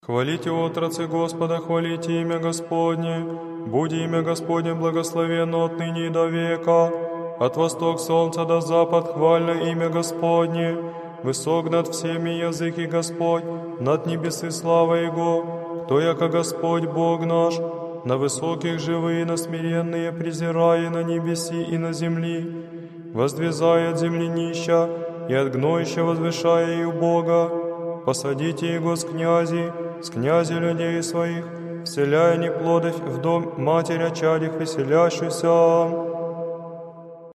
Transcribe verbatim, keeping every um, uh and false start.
Хвалите отрацы Господа, хвалите имя Господне, буди имя Господне благословенно отныне и до века. От восток солнца до запад хвально имя Господне, высок над всеми языки Господь, над небесы слава Его. Кто яко Господь Бог наш, на высоких живые, на смиренные презирая, на небеси и на земли, воздвизая от земли нища и от гноища возвышая и у Бога. Посадите Его с князи, с князи людей своих, вселяя неплодовь в дом матери чадих веселящуюся.